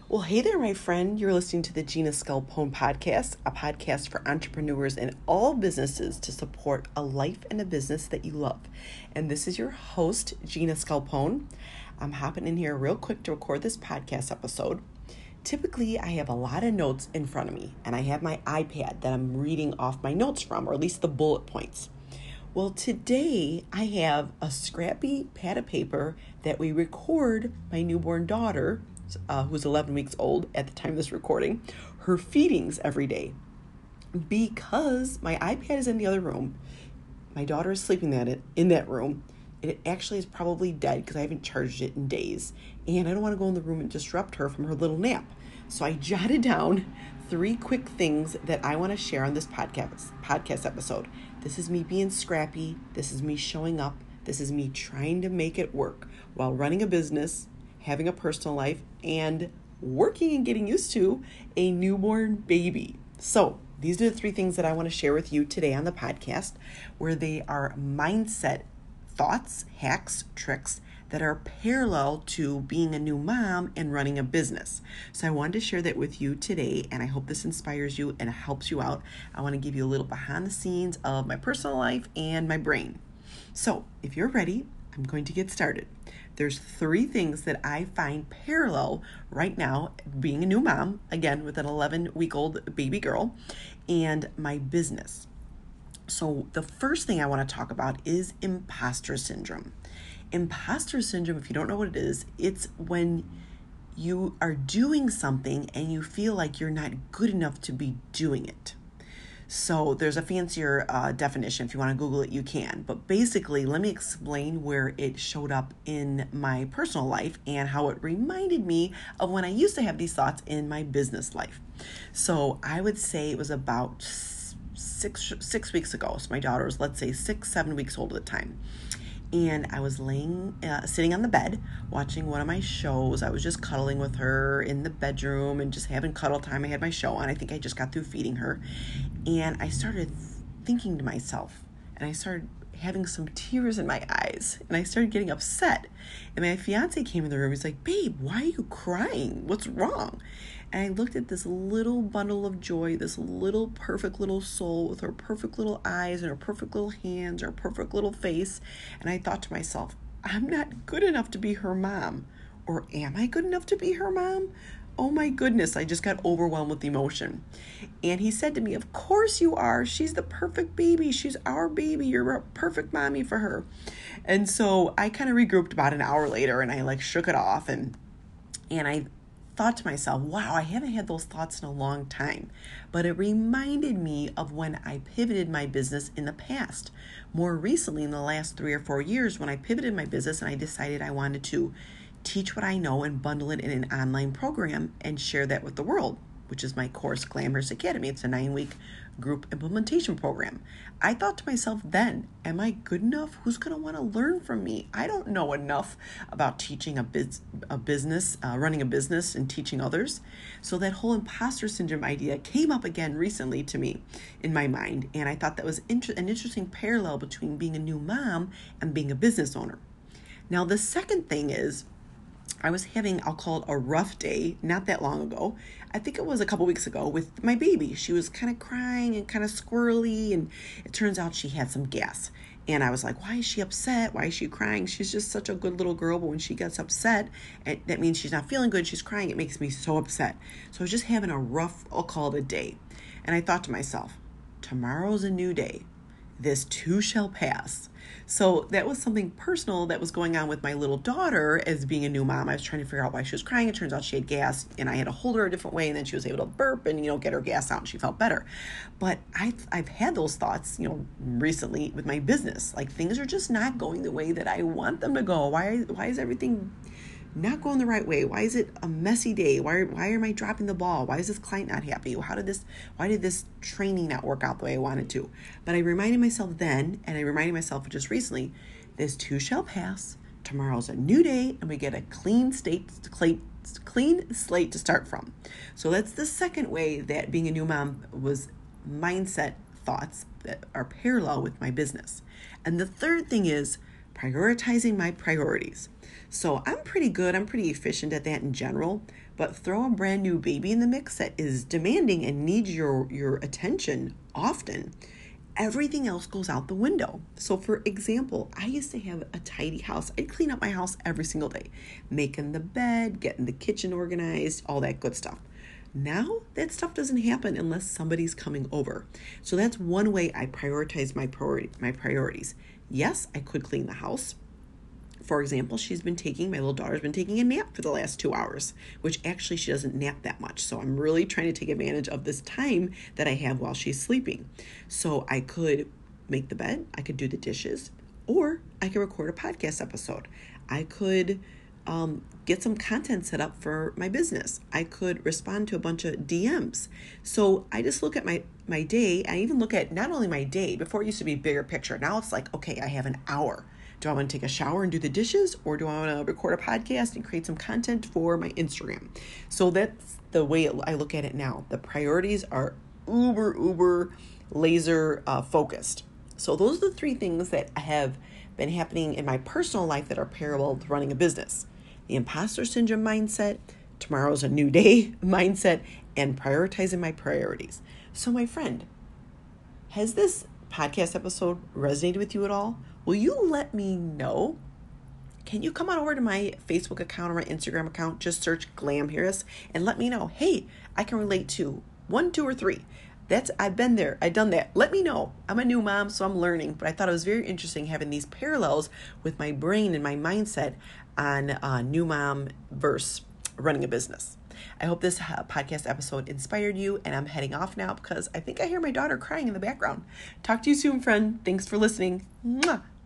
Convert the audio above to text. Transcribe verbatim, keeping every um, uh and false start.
Well, hey there, my friend. You're listening to the Gina Scarpone podcast, a podcast for entrepreneurs and all businesses to support a life and a business that you love. And this is your host, Gina Scarpone. I'm hopping in here real quick to record this podcast episode. Typically, I have a lot of notes in front of me, and I have my iPad that I'm reading off my notes from, or at least the bullet points. Well, today I have a scrappy pad of paper that we record my newborn daughter, uh, who's eleven weeks old at the time of this recording, her feedings every day. Because my iPad is in the other room, my daughter is sleeping at it in that room. It actually is probably dead because I haven't charged it in days. And I don't want to go in the room and disrupt her from her little nap. So I jotted down three quick things that I want to share on this podcast podcast episode. This is me being scrappy. This is me showing up. This is me trying to make it work while running a business, having a personal life, and working and getting used to a newborn baby. So these are the three things that I want to share with you today on the podcast, where they are mindset thoughts, hacks, tricks that are parallel to being a new mom and running a business. So I wanted to share that with you today, and I hope this inspires you and helps you out. I want to give you a little behind the scenes of my personal life and my brain. So if you're ready, I'm going to get started. There's three things that I find parallel right now, being a new mom, again, with an eleven-week-old baby girl, and my business. So the first thing I want to talk about is imposter syndrome. Imposter syndrome, if you don't know what it is, it's when you are doing something and you feel like you're not good enough to be doing it. So there's a fancier uh, definition. If you want to Google it, you can. But basically, let me explain where it showed up in my personal life and how it reminded me of when I used to have these thoughts in my business life. So I would say it was about six six weeks ago. So my daughter was, let's say, six, seven weeks old at the time. And I was laying, uh, sitting on the bed, watching one of my shows. I was just cuddling with her in the bedroom and just having cuddle time. I had my show on. I think I just got through feeding her. And I started thinking to myself, and I started having some tears in my eyes, and I started getting upset. And my fiance came in the room. He's like, "Babe, why are you crying? What's wrong?" And I looked at this little bundle of joy, this little perfect little soul with her perfect little eyes and her perfect little hands, her perfect little face. And I thought to myself, I'm not good enough to be her mom. Or am I good enough to be her mom? Oh my goodness, I just got overwhelmed with emotion. And he said to me, "Of course you are. She's the perfect baby. She's our baby. You're a perfect mommy for her." And so I kind of regrouped about an hour later, and I like shook it off, and and I thought to myself, wow, I haven't had those thoughts in a long time. But it reminded me of when I pivoted my business in the past. More recently, in the last three or four years, when I pivoted my business and I decided I wanted to teach what I know and bundle it in an online program and share that with the world, which is my course, Glamorous Academy. It's a nine-week group implementation program. I thought to myself then, am I good enough? Who's going to want to learn from me? I don't know enough about teaching a, biz- a business, uh, running a business and teaching others. So that whole imposter syndrome idea came up again recently to me in my mind. And I thought that was inter- an interesting parallel between being a new mom and being a business owner. Now, the second thing is, I was having, I'll call it a rough day, not that long ago. I think it was a couple weeks ago with my baby. She was kind of crying and kind of squirrely, and it turns out she had some gas. And I was like, why is she upset? Why is she crying? She's just such a good little girl, but when she gets upset, it, that means she's not feeling good. She's crying. It makes me so upset. So I was just having a rough, I'll call it a day. And I thought to myself, tomorrow's a new day. This too shall pass. So that was something personal that was going on with my little daughter as being a new mom. I was trying to figure out why she was crying. It turns out she had gas, and I had to hold her a different way, and then she was able to burp and, you know, get her gas out, and she felt better. But I've, I've had those thoughts, you know, recently with my business. Like, things are just not going the way that I want them to go. Why, why is everything not going the right way? Why is it a messy day? Why, why am I dropping the ball? Why is this client not happy? How did this, why did this training not work out the way I wanted to? But I reminded myself then, and I reminded myself just recently, this too shall pass. Tomorrow's a new day, and we get a clean state, clean, clean slate to start from. So that's the second way that being a new mom was mindset thoughts that are parallel with my business. And the third thing is prioritizing my priorities. So I'm pretty good. I'm pretty efficient at that in general. But throw a brand new baby in the mix that is demanding and needs your, your attention often. Everything else goes out the window. So for example, I used to have a tidy house. I'd clean up my house every single day, making the bed, getting the kitchen organized, all that good stuff. Now that stuff doesn't happen unless somebody's coming over. So that's one way I prioritize my priority, my priorities. Yes, I could clean the house. For example, she's been taking, my little daughter's been taking a nap for the last two hours, which actually she doesn't nap that much. So I'm really trying to take advantage of this time that I have while she's sleeping. So I could make the bed, I could do the dishes, or I could record a podcast episode. I could um, get some content set up for my business. I could respond to a bunch of D Ms. So I just look at my, my day. I even look at not only my day, before it used to be a bigger picture. Now it's like, okay, I have an hour. Do I want to take a shower and do the dishes, or do I want to record a podcast and create some content for my Instagram? So that's the way I look at it now. The priorities are uber, uber laser uh, focused. So those are the three things that have been happening in my personal life that are parallel to running a business. The imposter syndrome mindset, tomorrow's a new day mindset, and prioritizing my priorities. So my friend, has this podcast episode resonated with you at all? Will you let me know? Can you come on over to my Facebook account or my Instagram account? Just search Glam Harris and let me know. Hey, I can relate to one, two, or three. That's I've been there. I've done that. Let me know. I'm a new mom, so I'm learning. But I thought it was very interesting having these parallels with my brain and my mindset on uh, new mom versus running a business. I hope this uh, podcast episode inspired you, and I'm heading off now because I think I hear my daughter crying in the background. Talk to you soon, friend. Thanks for listening. Mwah.